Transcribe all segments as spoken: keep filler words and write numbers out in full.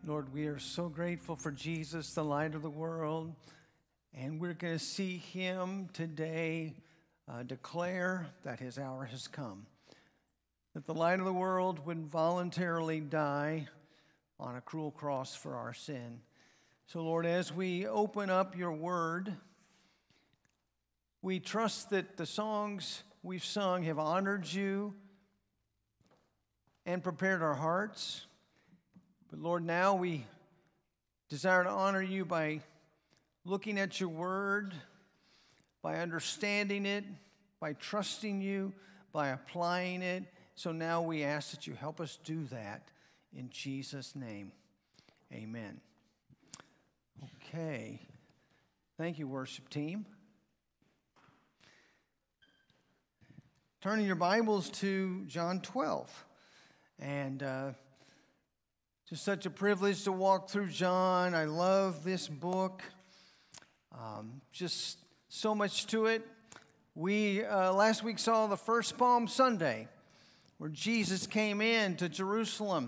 Lord, we are so grateful for Jesus, the light of the world, and we're going to see him today uh, declare that his hour has come, that the light of the world would voluntarily die on a cruel cross for our sin. So, Lord, as we open up your word, we trust that the songs we've sung have honored you and prepared our hearts. But Lord, now we desire to honor you by looking at your word, by understanding it, by trusting you, by applying it. So now we ask that you help us do that in Jesus' name. Amen. Okay. Thank you, worship team. Turning your Bibles to John twelve. And uh, just such a privilege to walk through John. I love this book. Um, just so much to it. We uh, last week saw the first Palm Sunday, where Jesus came in to Jerusalem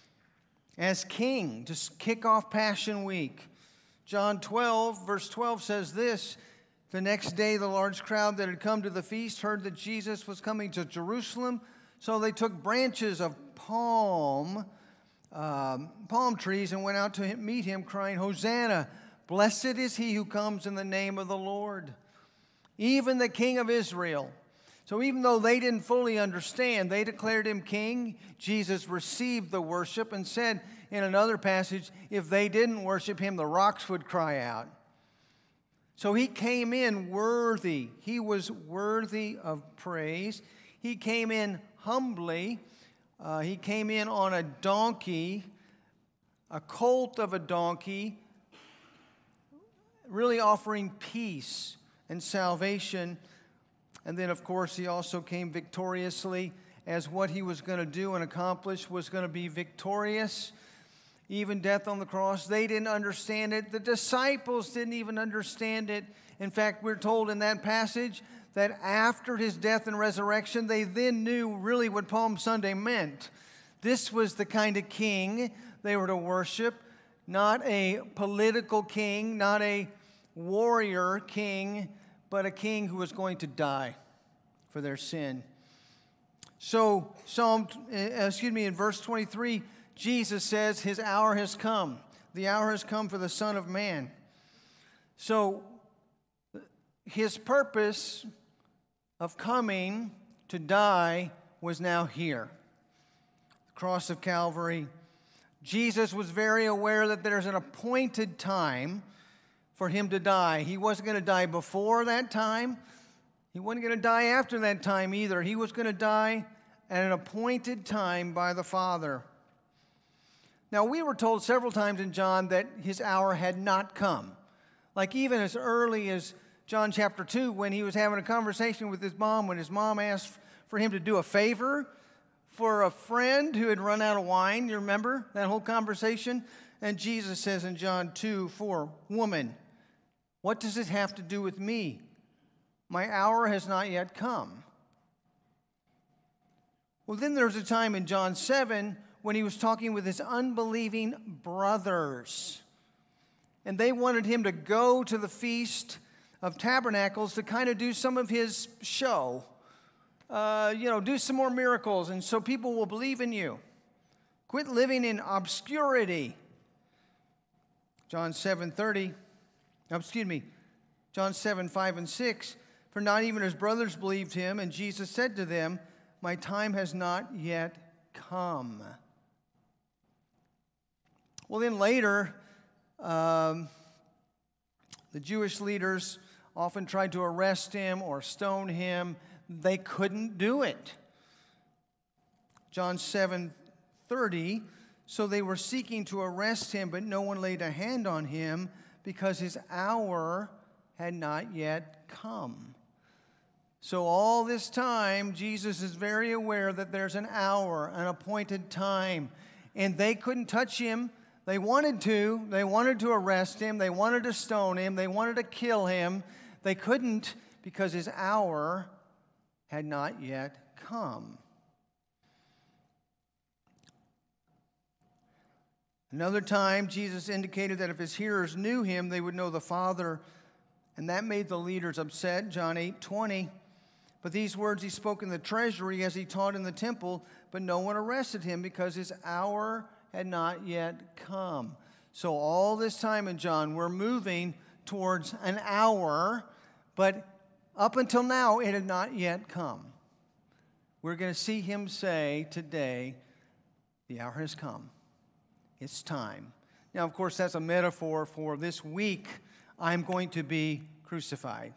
as king to kick off Passion Week. John twelve, verse twelve says this: the next day the large crowd that had come to the feast heard that Jesus was coming to Jerusalem, so they took branches of palm Um, palm trees and went out to him, meet him, crying, "Hosanna, blessed is he who comes in the name of the Lord, even the King of Israel." So even though they didn't fully understand, they declared him king. Jesus received the worship and said in another passage, if they didn't worship him, the rocks would cry out. So he came in worthy. He was worthy of praise. He came in humbly. Uh, he came in on a donkey, a colt of a donkey, really offering peace and salvation. And then, of course, he also came victoriously, as what he was going to do and accomplish was going to be victorious. Even death on the cross, they didn't understand it. The disciples didn't even understand it. In fact, we're told in that passage that after his death and resurrection, they then knew really what Palm Sunday meant. This was the kind of king they were to worship, not a political king, not a warrior king, but a king who was going to die for their sin. So, Psalm, excuse me, in verse twenty-three, Jesus says, his hour has come. The hour has come for the Son of Man. So, his purpose of coming to die was now here. The cross of Calvary. Jesus was very aware that there's an appointed time for him to die. He wasn't going to die before that time. He wasn't going to die after that time either. He was going to die at an appointed time by the Father. Now, we were told several times in John that his hour had not come. Like even as early as John chapter two, when he was having a conversation with his mom, when his mom asked for him to do a favor for a friend who had run out of wine. You remember that whole conversation? And Jesus says in John two four, "Woman, what does it have to do with me? My hour has not yet come." Well, then there was a time in John seven when he was talking with his unbelieving brothers. And they wanted him to go to the Feast of Tabernacles to kind of do some of his show. Uh, you know, do some more miracles, and so people will believe in you. Quit living in obscurity. John seven thirty, excuse me, John seven five and six. For not even his brothers believed him, and Jesus said to them, "My time has not yet come." Well, then later, um, the Jewish leaders often tried to arrest him or stone him. They couldn't do it. John seven thirty, so they were seeking to arrest him, but no one laid a hand on him because his hour had not yet come. So all this time, Jesus is very aware that there's an hour, an appointed time, and they couldn't touch him. They wanted to. They wanted to arrest him. They wanted to stone him. They wanted to kill him. They couldn't because his hour had not yet come. Another time, Jesus indicated that if his hearers knew him, they would know the Father, and that made the leaders upset, John eight twenty. But these words he spoke in the treasury as he taught in the temple, but no one arrested him because his hour had not yet come. So all this time in John, we're moving towards an hour, but up until now, it had not yet come. We're going to see him say today, the hour has come. It's time. Now, of course, that's a metaphor for this week. I'm going to be crucified.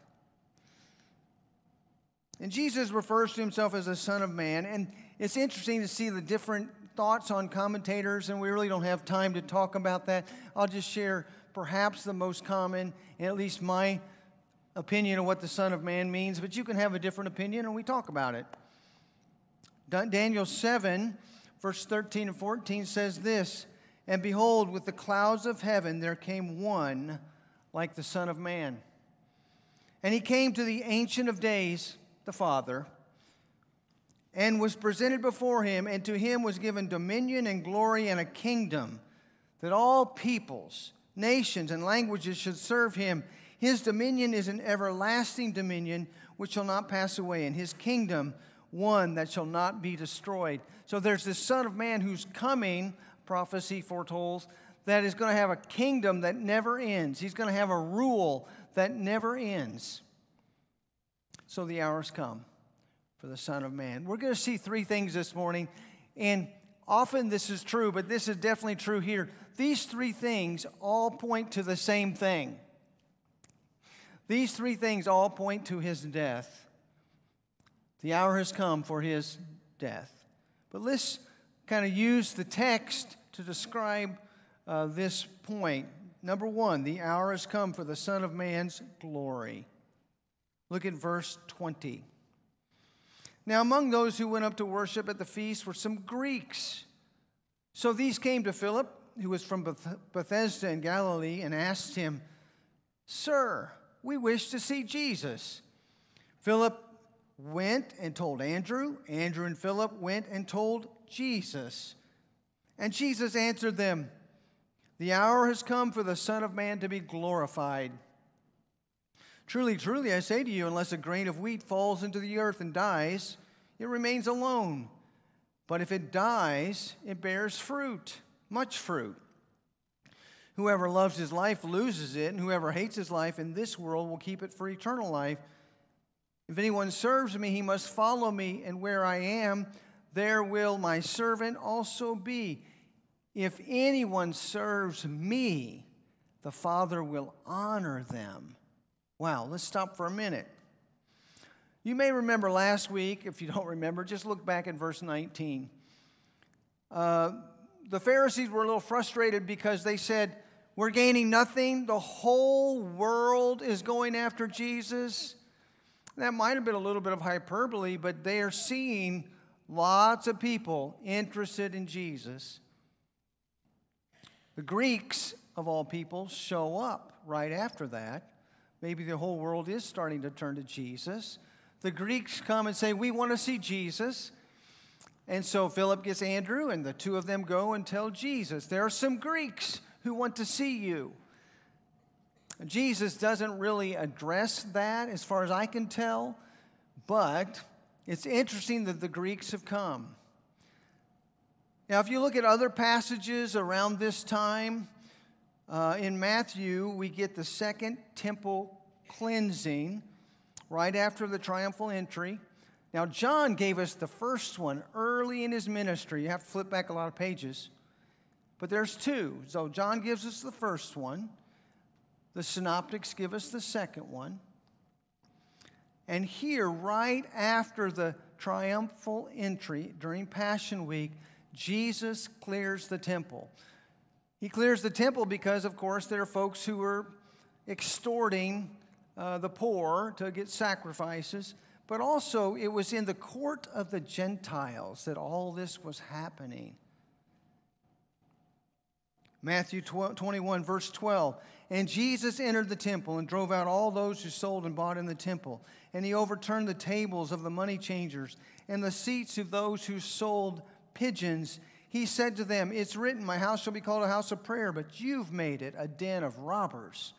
And Jesus refers to himself as the Son of Man. And it's interesting to see the different thoughts on commentators, and we really don't have time to talk about that. I'll just share perhaps the most common, and at least my opinion of what the Son of Man means. But you can have a different opinion, and we talk about it. Daniel seven, verse thirteen and fourteen says this, "And behold, with the clouds of heaven there came one like the Son of Man. And he came to the Ancient of Days, the Father, and was presented before him, and to him was given dominion and glory and a kingdom, that all peoples, nations, and languages should serve him. His dominion is an everlasting dominion which shall not pass away, and his kingdom one that shall not be destroyed." So there's this Son of Man who's coming, prophecy foretells, that is going to have a kingdom that never ends. He's going to have a rule that never ends. So the hour's come for the Son of Man. We're going to see three things this morning, and often this is true, but this is definitely true here. These three things all point to the same thing. These three things all point to his death. The hour has come for his death. But let's kind of use the text to describe uh, this point. Number one, the hour has come for the Son of Man's glory. Look at verse twenty. "Now among those who went up to worship at the feast were some Greeks. So these came to Philip, who was from Beth- Bethesda in Galilee, and asked him, 'Sir, we wish to see Jesus.' Philip went and told Andrew. Andrew and Philip went and told Jesus. And Jesus answered them, 'The hour has come for the Son of Man to be glorified. Truly, truly, I say to you, unless a grain of wheat falls into the earth and dies, it remains alone. But if it dies, it bears fruit, much fruit. Whoever loves his life loses it, and whoever hates his life in this world will keep it for eternal life. If anyone serves me, he must follow me, and where I am, there will my servant also be. If anyone serves me, the Father will honor them.'" Wow, let's stop for a minute. You may remember last week, if you don't remember, just look back at verse nineteen. Uh, the Pharisees were a little frustrated because they said, "We're gaining nothing. The whole world is going after Jesus." That might have been a little bit of hyperbole, but they are seeing lots of people interested in Jesus. The Greeks, of all people, show up right after that. Maybe the whole world is starting to turn to Jesus. The Greeks come and say, "We want to see Jesus." And so Philip gets Andrew, and the two of them go and tell Jesus, "There are some Greeks who want to see you." Jesus doesn't really address that as far as I can tell, but it's interesting that the Greeks have come. Now, if you look at other passages around this time, uh, in Matthew, we get the second temple cleansing right after the triumphal entry. Now, John gave us the first one early in his ministry. You have to flip back a lot of pages, but there's two. So John gives us the first one. The synoptics give us the second one. And here, right after the triumphal entry during Passion Week, Jesus clears the temple. He clears the temple because, of course, there are folks who are extorting uh, the poor to get sacrifices. But also, it was in the court of the Gentiles that all this was happening. Matthew twenty-one, verse twelve. "And Jesus entered the temple and drove out all those who sold and bought in the temple. And he overturned the tables of the money changers and the seats of those who sold pigeons. He said to them, "It's written, my house shall be called a house of prayer, but you've made it a den of robbers."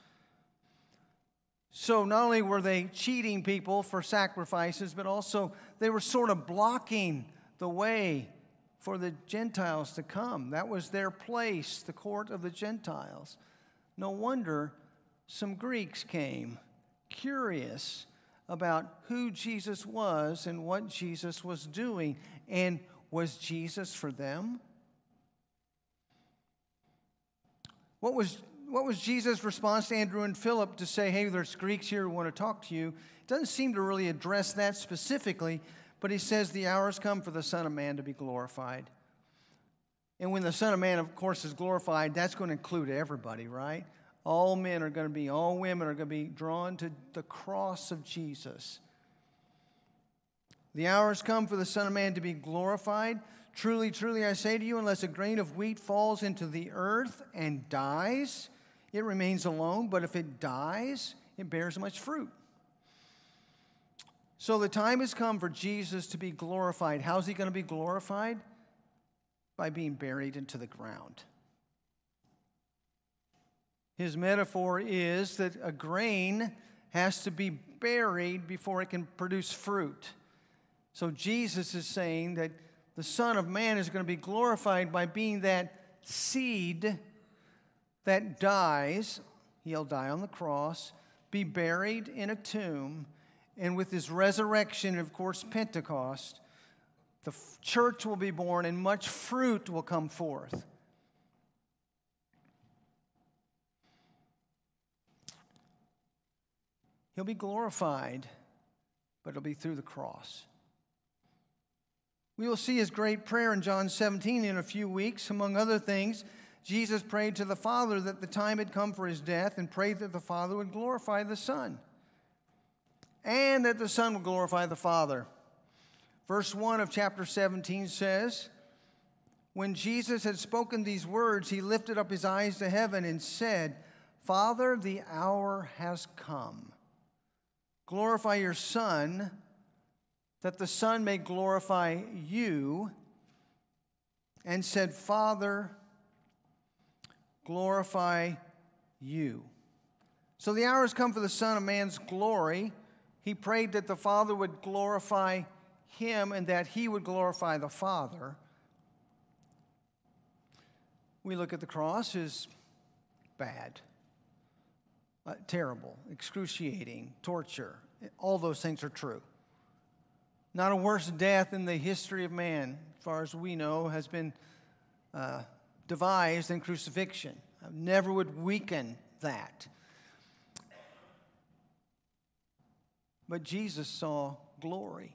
So not only were they cheating people for sacrifices, but also they were sort of blocking the way for the Gentiles to come. That was their place, the court of the Gentiles. No wonder some Greeks came, curious about who Jesus was and what Jesus was doing. And was Jesus for them? What was, what was Jesus' response to Andrew and Philip to say, hey, there's Greeks here who want to talk to you? It doesn't seem to really address that specifically, but he says the hour has come for the Son of Man to be glorified. And when the Son of Man, of course, is glorified, that's going to include everybody, right? All men are going to be, all women are going to be drawn to the cross of Jesus. The hour has come for the Son of Man to be glorified. Truly, truly, I say to you, unless a grain of wheat falls into the earth and dies, it remains alone. But if it dies, it bears much fruit. So the time has come for Jesus to be glorified. How's he going to be glorified? By being buried into the ground. His metaphor is that a grain has to be buried before it can produce fruit. So Jesus is saying that the Son of Man is going to be glorified by being that seed that dies. He'll die on the cross, be buried in a tomb, and with his resurrection, of course, Pentecost, the church will be born and much fruit will come forth. He'll be glorified, but it'll be through the cross. We will see his great prayer in John seventeen in a few weeks. Among other things, Jesus prayed to the Father that the time had come for his death and prayed that the Father would glorify the Son and that the Son would glorify the Father. Verse one of chapter seventeen says, when Jesus had spoken these words, he lifted up his eyes to heaven and said, "Father, the hour has come. Glorify your Son, that the Son may glorify you," and said, "Father, glorify you." So the hour has come for the Son of Man's glory. He prayed that the Father would glorify him and that he would glorify the Father. We look at the cross as bad, uh, terrible, excruciating, torture. All those things are true. Not a worse death in the history of man, as far as we know, has been uh, devised than crucifixion. I never would weaken that. But Jesus saw glory.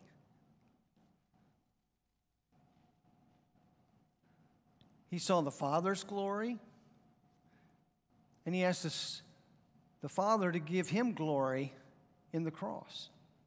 He saw the Father's glory, and he asked us, the Father to give him glory in the cross.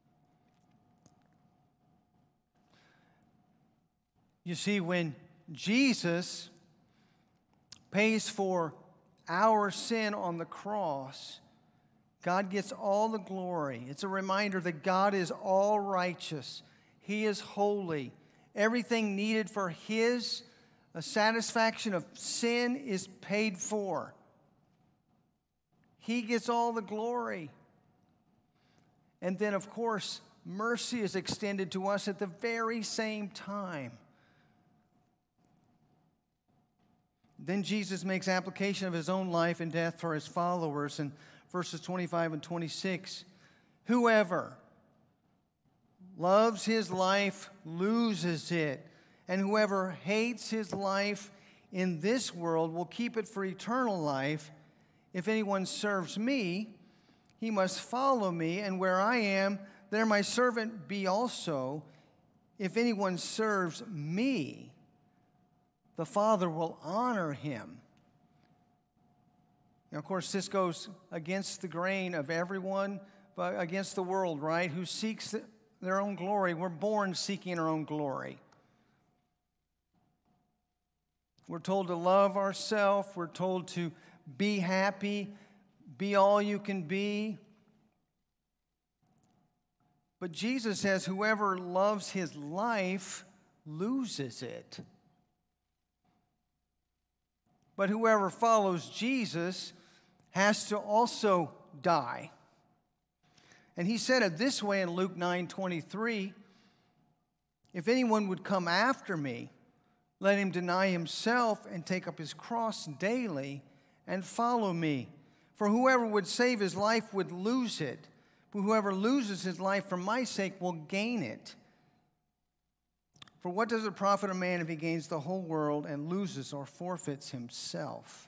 You see, when Jesus pays for our sin on the cross, God gets all the glory. It's a reminder that God is all righteous. He is holy. Everything needed for his a satisfaction of sin is paid for. He gets all the glory. And then, of course, mercy is extended to us at the very same time. Then Jesus makes application of his own life and death for his followers in verses twenty-five and twenty-six. Whoever loves his life loses it, and whoever hates his life in this world will keep it for eternal life. If anyone serves me, he must follow me, and where I am, there my servant be also. If anyone serves me, the Father will honor him. Now, of course, this goes against the grain of everyone, but against the world, right, who seeks their own glory. We're born seeking our own glory. We're told to love ourselves. We're told to be happy, be all you can be. But Jesus says, whoever loves his life loses it. But whoever follows Jesus has to also die. And he said it this way in Luke nine twenty-three, if anyone would come after me, let him deny himself and take up his cross daily and follow me. For whoever would save his life would lose it, but whoever loses his life for my sake will gain it. For what does it profit a man if he gains the whole world and loses or forfeits himself?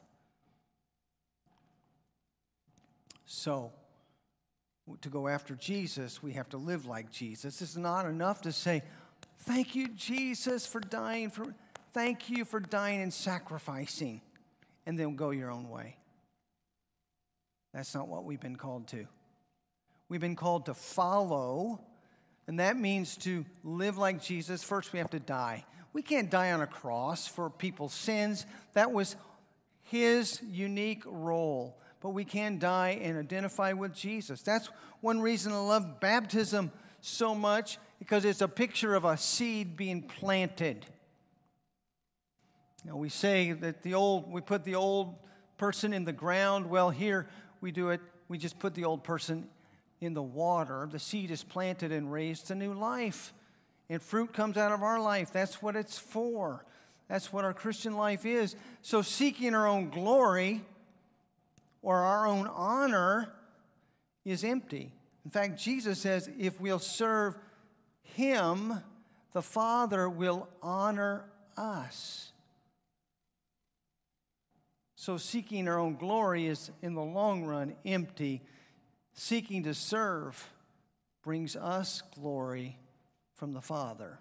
So, to go after Jesus, we have to live like Jesus. It's not enough to say, thank you, Jesus, for dying. For, thank you for dying and sacrificing, and then go your own way. That's not what we've been called to. We've been called to follow, and that means to live like Jesus. First, we have to die. We can't die on a cross for people's sins. That was his unique role. But we can die and identify with Jesus. That's one reason I love baptism so much, because it's a picture of a seed being planted. You know, we say that the old, we put the old person in the ground. Well, here we do it, we just put the old person in the water. The seed is planted and raised to new life. And fruit comes out of our life. That's what it's for. That's what our Christian life is. So seeking our own glory or our own honor is empty. In fact, Jesus says if we'll serve him, the Father will honor us. So seeking our own glory is, in the long run, empty. Seeking to serve brings us glory from the Father.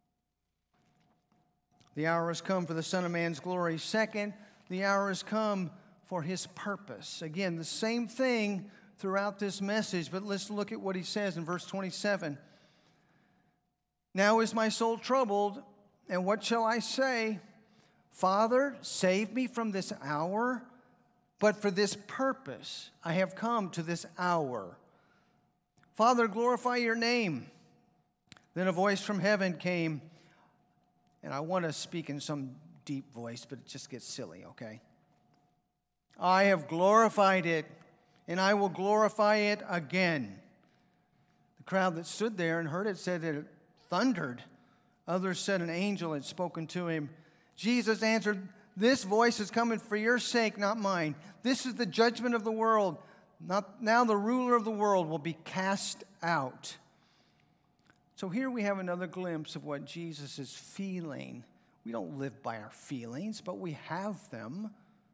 The hour has come for the Son of Man's glory. Second, the hour has come for his purpose. Again, the same thing throughout this message, but let's look at what he says in verse twenty-seven. Now is my soul troubled, and what shall I say? Father, save me from this hour, but for this purpose I have come to this hour. Father, glorify your name. Then a voice from heaven came, and I want to speak in some deep voice, but it just gets silly, okay? I have glorified it, and I will glorify it again. The crowd that stood there and heard it said that it thundered. Others said an angel had spoken to him. Jesus answered, this voice is coming for your sake, not mine. This is the judgment of the world. Not, now the ruler of the world will be cast out. So here we have another glimpse of what Jesus is feeling. We don't live by our feelings, but we have them.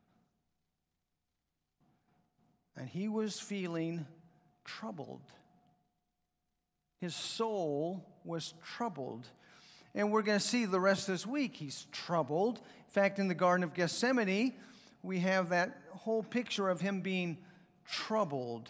And he was feeling troubled. His soul was troubled. And we're going to see the rest of this week he's troubled. In fact, in the Garden of Gethsemane, we have that whole picture of him being troubled.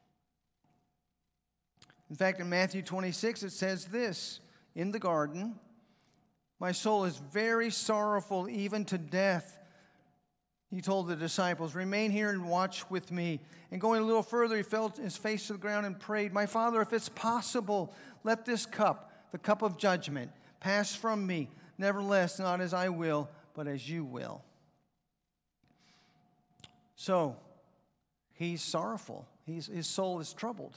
In fact, in Matthew twenty-six, it says this, in the garden, my soul is very sorrowful, even to death. He told the disciples, remain here and watch with me. And going a little further, he fell his face to the ground and prayed, my Father, if it's possible, let this cup, the cup of judgment, pass from me. Nevertheless, not as I will, but as you will. So, he's sorrowful. He's, his soul is troubled.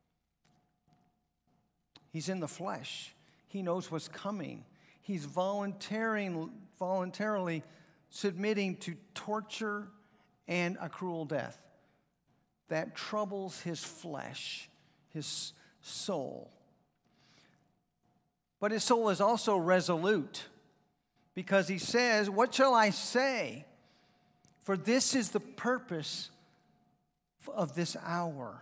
He's in the flesh. He knows what's coming. He's volunteering, voluntarily submitting to torture and a cruel death. That troubles his flesh, his soul. But his soul is also resolute, because he says, what shall I say? For this is the purpose of this hour.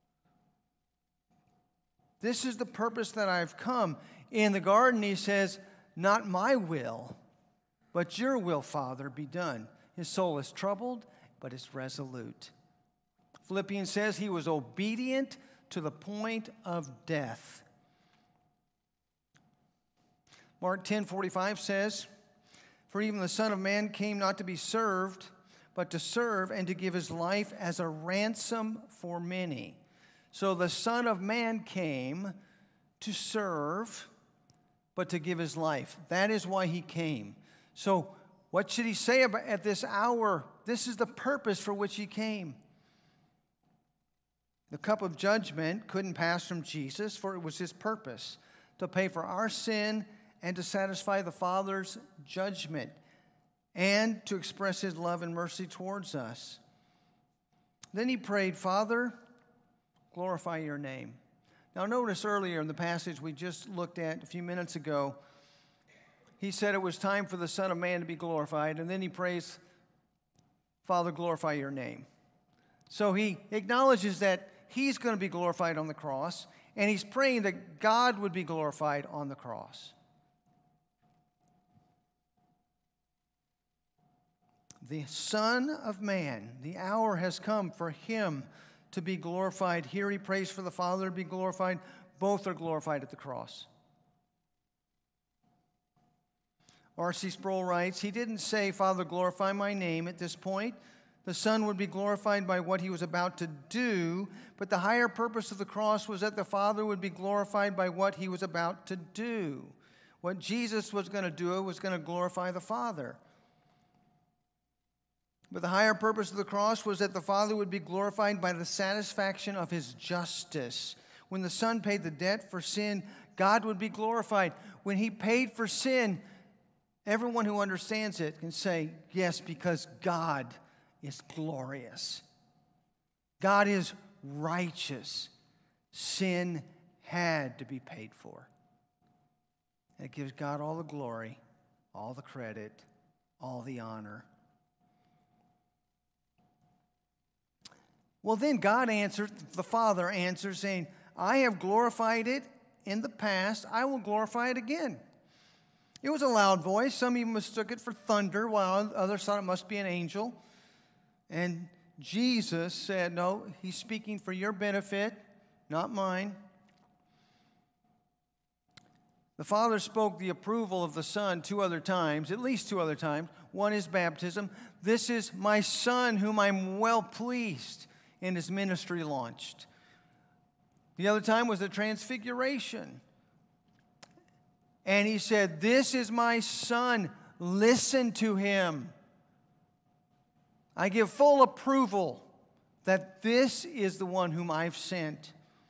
This is the purpose that I've come. In the garden, he says, not my will, but your will, Father, be done. His soul is troubled, but it's resolute. Philippians says he was obedient to the point of death. Mark ten forty-five says, for even the Son of Man came not to be served, but to serve and to give his life as a ransom for many. So the Son of Man came to serve, but to give his life. That is why he came. So What should he say about at this hour? This is the purpose for which he came. The cup of judgment couldn't pass from Jesus, for it was his purpose to pay for our sin and to satisfy the Father's judgment and to express his love and mercy towards us. Then he prayed, Father, glorify your name. Now notice earlier in the passage we just looked at a few minutes ago, he said it was time for the Son of Man to be glorified, and then he prays, Father, glorify your name. So he acknowledges that he's going to be glorified on the cross, and he's praying that God would be glorified on the cross. The Son of Man, the hour has come for him to be glorified. Here he prays for the Father to be glorified. Both are glorified at the cross. R C Sproul writes, he didn't say, Father, glorify my name at this point. The Son would be glorified by what he was about to do, but the higher purpose of the cross was that the Father would be glorified by what he was about to do. What Jesus was going to do was going to glorify the Father. But the higher purpose of the cross was that the Father would be glorified by the satisfaction of his justice. When the Son paid the debt for sin, God would be glorified. When he paid for sin, everyone who understands it can say, yes, because God is glorious. God is righteous. Sin had to be paid for. It gives God all the glory, all the credit, all the honor. Well, then God answered, the Father answers, saying, I have glorified it in the past. I will glorify it again. It was a loud voice. Some even mistook it for thunder, while others thought it must be an angel. And Jesus said, no, he's speaking for your benefit, not mine. The Father spoke the approval of the Son two other times, at least two other times. One is baptism. This is my Son whom I'm well pleased, and his ministry launched. The other time was the transfiguration. And he said, this is my Son, listen to him. I give full approval that this is the one whom I've sent.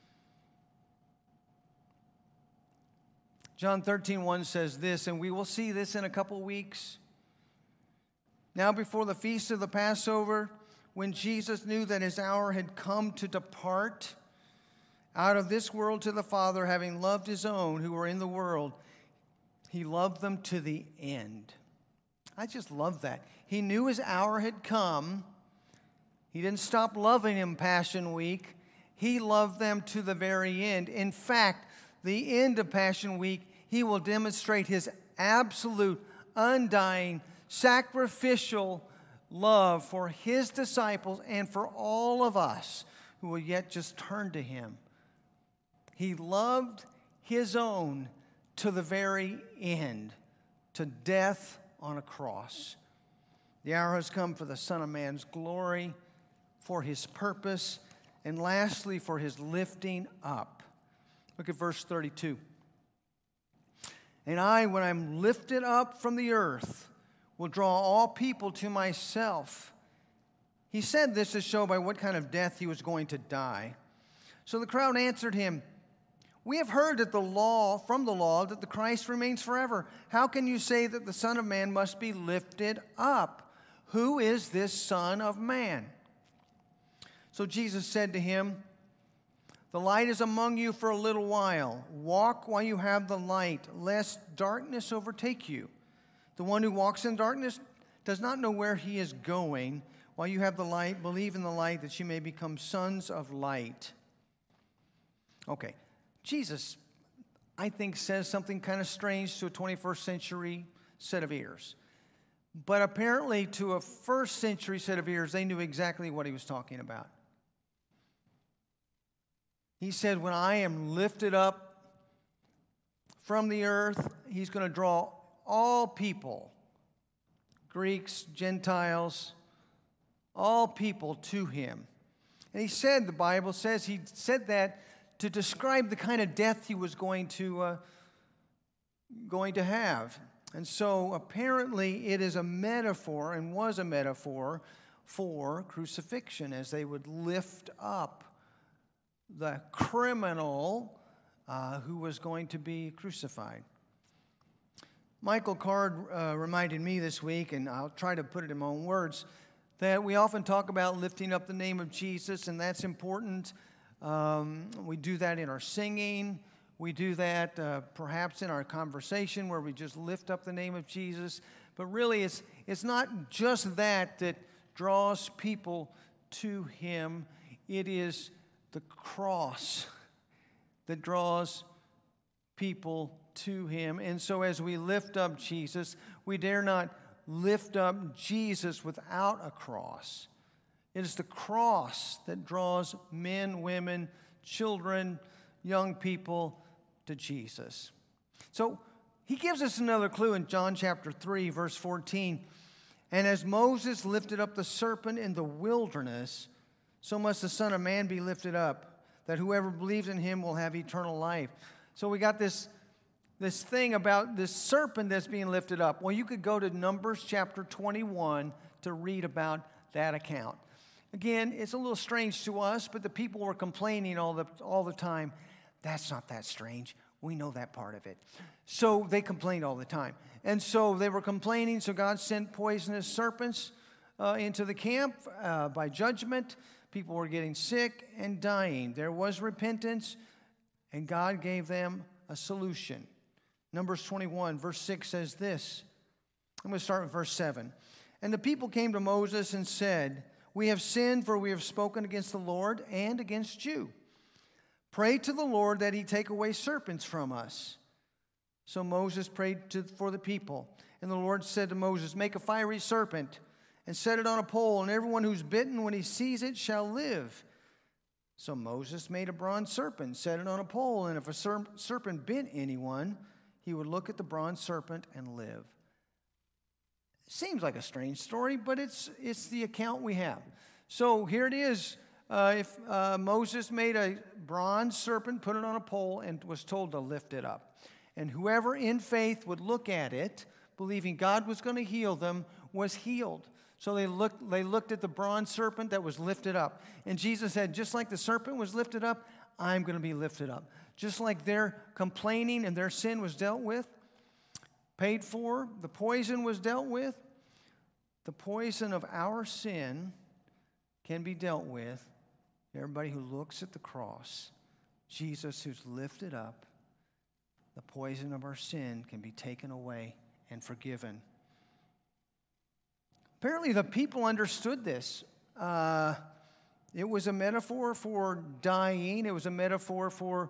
John thirteen one says this, and we will see this in a couple weeks. Now before the feast of the Passover, when Jesus knew that his hour had come to depart out of this world to the Father, having loved his own who were in the world, he loved them to the end. I just love that. He knew his hour had come. He didn't stop loving him Passion Week. He loved them to the very end. In fact, the end of Passion Week, he will demonstrate his absolute, undying, sacrificial love for his disciples and for all of us who will yet just turn to him. He loved his own to the very end, to death on a cross. The hour has come for the Son of Man's glory, for his purpose, and lastly, for his lifting up. Look at verse thirty-two. And I, when I'm lifted up from the earth, will draw all people to myself. He said this to show by what kind of death he was going to die. So the crowd answered him, we have heard that the law, from the law, that the Christ remains forever. How can you say that the Son of Man must be lifted up? Who is this Son of Man? So Jesus said to him, the light is among you for a little while. Walk while you have the light, lest darkness overtake you. The one who walks in darkness does not know where he is going. While you have the light, believe in the light that you may become sons of light. Okay. Jesus, I think, says something kind of strange to a twenty-first century set of ears. But apparently to a first century set of ears, they knew exactly what he was talking about. He said, when I am lifted up from the earth, he's going to draw all people, Greeks, Gentiles, all people to him. And he said, the Bible says, he said that to describe the kind of death he was going to, uh, going to have. And so apparently it is a metaphor and was a metaphor for crucifixion, as they would lift up the criminal uh, who was going to be crucified. Michael Card uh, reminded me this week, and I'll try to put it in my own words, that we often talk about lifting up the name of Jesus, and that's important. Um, we do that in our singing. We do that uh, perhaps in our conversation where we just lift up the name of Jesus. But really, it's, it's not just that that draws people to him. It is the cross that draws people to him. And so as we lift up Jesus, we dare not lift up Jesus without a cross. It is the cross that draws men, women, children, young people to Jesus. So he gives us another clue in John chapter three, verse fourteen. And as Moses lifted up the serpent in the wilderness, so must the Son of Man be lifted up, that whoever believes in him will have eternal life. So we got this, this thing about this serpent that's being lifted up. Well, you could go to Numbers chapter twenty-one to read about that account. Again, it's a little strange to us, but the people were complaining all the, all the time. That's not that strange. We know that part of it. So they complained all the time. And so they were complaining, so God sent poisonous serpents uh, into the camp uh, by judgment. People were getting sick and dying. There was repentance, and God gave them a solution. Numbers twenty-one, verse six says this. I'm going to start with verse seven. And the people came to Moses and said, "We have sinned, for we have spoken against the Lord and against you. Pray to the Lord that he take away serpents from us." So Moses prayed to, for the people. And the Lord said to Moses, "Make a fiery serpent and set it on a pole, and everyone who's bitten when he sees it shall live." So Moses made a bronze serpent, set it on a pole, and if a ser- serpent bit anyone, he would look at the bronze serpent and live. Seems like a strange story, but it's, it's the account we have. So here it is. Uh, if uh, Moses made a bronze serpent, put it on a pole, and was told to lift it up. And whoever in faith would look at it, believing God was going to heal them, was healed. So they looked, they looked at the bronze serpent that was lifted up. And Jesus said, just like the serpent was lifted up, I'm going to be lifted up. Just like their complaining and their sin was dealt with, paid for, the poison was dealt with, the poison of our sin can be dealt with. Everybody who looks at the cross, Jesus who's lifted up, the poison of our sin can be taken away and forgiven. Apparently the people understood this. Uh, it was a metaphor for dying. It was a metaphor for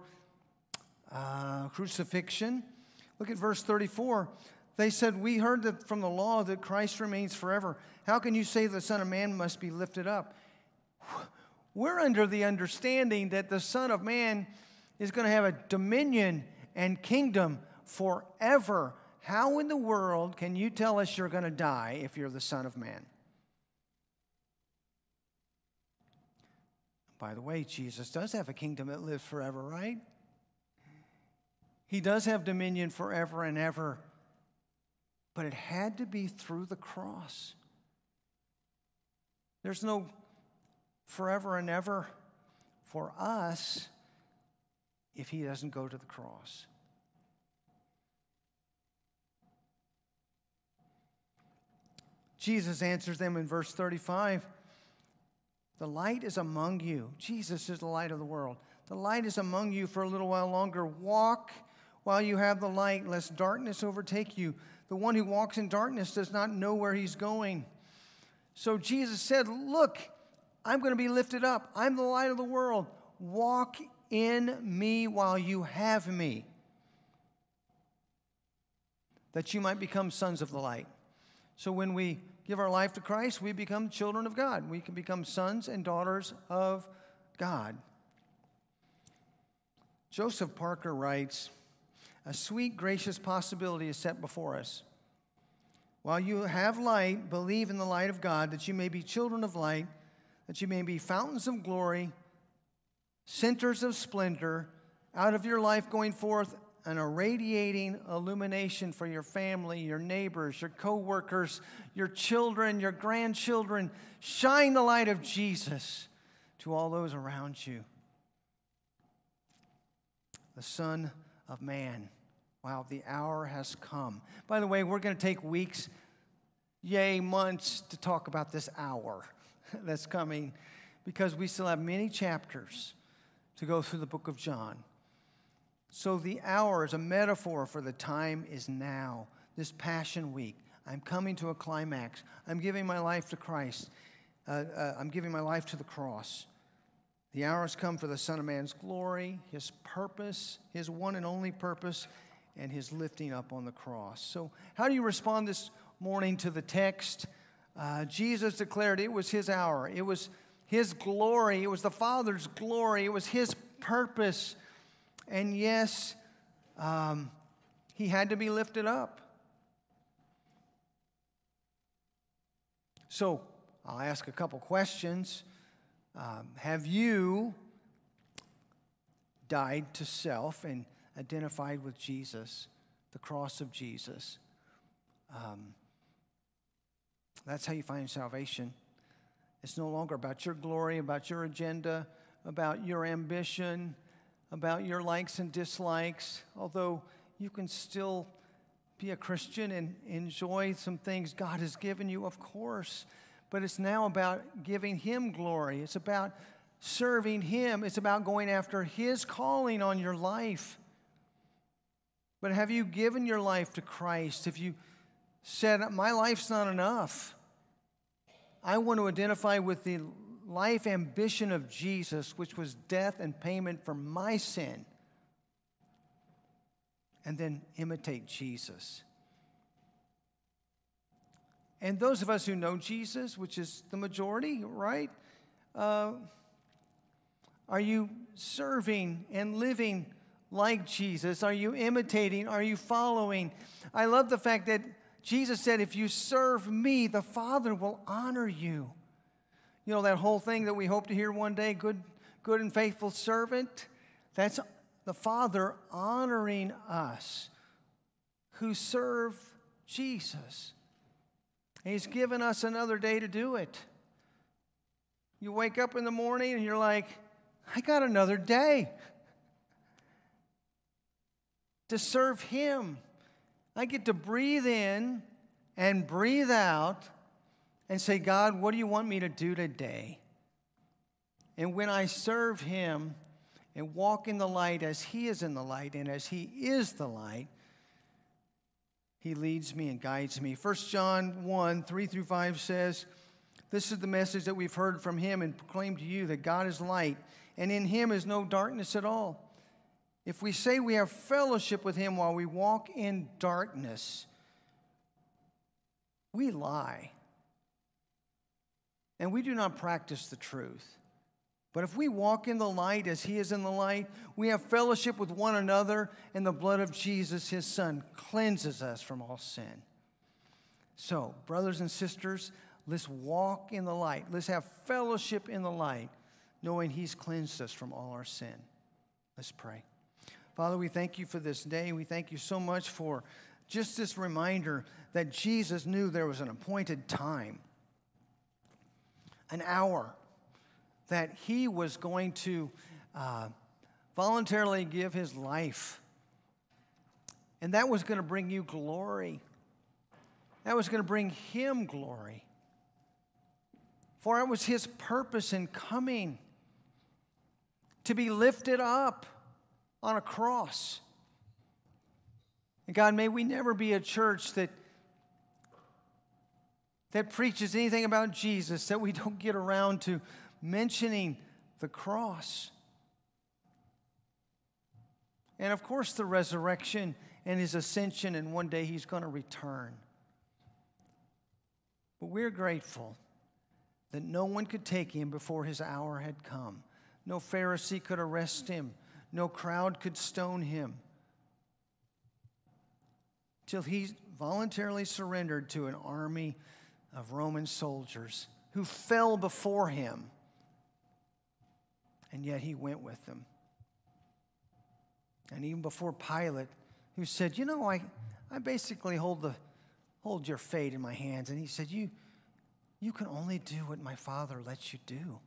uh, crucifixion. Look at verse thirty-four. They said, "We heard that from the law that Christ remains forever. How can you say the Son of Man must be lifted up?" We're under the understanding that the Son of Man is going to have a dominion and kingdom forever. How in the world can you tell us you're going to die if you're the Son of Man? By the way, Jesus does have a kingdom that lives forever, right? He does have dominion forever and ever, but it had to be through the cross. There's no forever and ever for us if he doesn't go to the cross. Jesus answers them in verse thirty-five. The light is among you. Jesus is the light of the world. The light is among you for a little while longer. Walk while you have the light, lest darkness overtake you. The one who walks in darkness does not know where he's going. So Jesus said, look, I'm going to be lifted up. I'm the light of the world. Walk in me while you have me, that you might become sons of the light. So when we give our life to Christ, we become children of God. We can become sons and daughters of God. Joseph Parker writes, a sweet, gracious possibility is set before us. While you have light, believe in the light of God, that you may be children of light, that you may be fountains of glory, centers of splendor, out of your life going forth an irradiating illumination for your family, your neighbors, your co-workers, your children, your grandchildren. Shine the light of Jesus to all those around you. The Son of Man. Wow, the hour has come. By the way, we're going to take weeks, yay, months to talk about this hour that's coming, because we still have many chapters to go through the book of John. So the hour is a metaphor for the time is now. This Passion Week, I'm coming to a climax. I'm giving my life to Christ. Uh, uh, I'm giving my life to the cross. The hour has come for the Son of Man's glory, his purpose, his one and only purpose, and his lifting up on the cross. So how do you respond this morning to the text? Uh, Jesus declared it was his hour. It was his glory. It was the Father's glory. It was his purpose. And yes, um, he had to be lifted up. So I'll ask a couple questions. Um, have you died to self and identified with Jesus, the cross of Jesus? Um, that's how you find salvation. It's no longer about your glory, about your agenda, about your ambition, about your likes and dislikes, although you can still be a Christian and enjoy some things God has given you, of course. But it's now about giving him glory. It's about serving him. It's about going after his calling on your life. But have you given your life to Christ? Have you said, my life's not enough? I want to identify with the life ambition of Jesus, which was death and payment for my sin, and then imitate Jesus. And those of us who know Jesus, which is the majority, right? Uh, are you serving and living like Jesus? Are you imitating? Are you following? I love the fact that Jesus said, if you serve me, the Father will honor you. You know, that whole thing that we hope to hear one day, good, good and faithful servant? That's the Father honoring us who serve Jesus. He's given us another day to do it. You wake up in the morning and you're like, I got another day to serve him. I get to breathe in and breathe out and say, God, what do you want me to do today? And when I serve him and walk in the light as he is in the light and as he is the light, he leads me and guides me. First John one, three through five says, this is the message that we've heard from him and proclaimed to you, that God is light, and in him is no darkness at all. If we say we have fellowship with him while we walk in darkness, we lie, and we do not practice the truth. But if we walk in the light as he is in the light, we have fellowship with one another, and the blood of Jesus, his Son, cleanses us from all sin. So, brothers and sisters, let's walk in the light. Let's have fellowship in the light, knowing he's cleansed us from all our sin. Let's pray. Father, we thank you for this day. We thank you so much for just this reminder that Jesus knew there was an appointed time, an hour, that he was going to uh, voluntarily give his life. And that was going to bring you glory. That was going to bring him glory. For it was his purpose in coming to be lifted up on a cross. And God, may we never be a church that that preaches anything about Jesus that we don't get around to mentioning the cross. And of course the resurrection and his ascension, and one day he's going to return. But we're grateful that no one could take him before his hour had come. No Pharisee could arrest him. No crowd could stone him, till he voluntarily surrendered to an army of Roman soldiers who fell before him. And yet he went with them. And even before Pilate who said, you know, I, I basically hold, the, hold your fate in my hands. And he said, you, you can only do what my Father lets you do.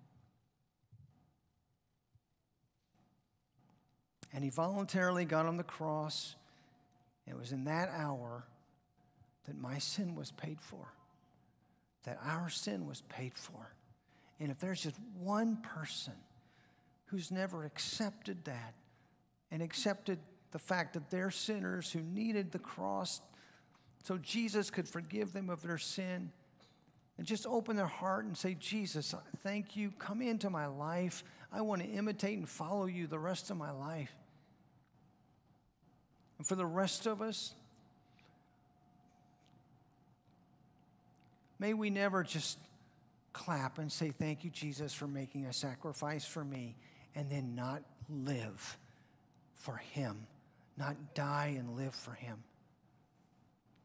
And he voluntarily got on the cross. It was in that hour that my sin was paid for, that our sin was paid for. And if there's just one person who's never accepted that and accepted the fact that they're sinners who needed the cross so Jesus could forgive them of their sin, and just open their heart and say, Jesus, thank you. Come into my life. I want to imitate and follow you the rest of my life. And for the rest of us, may we never just clap and say, thank you, Jesus, for making a sacrifice for me, and then not live for him, not die and live for him.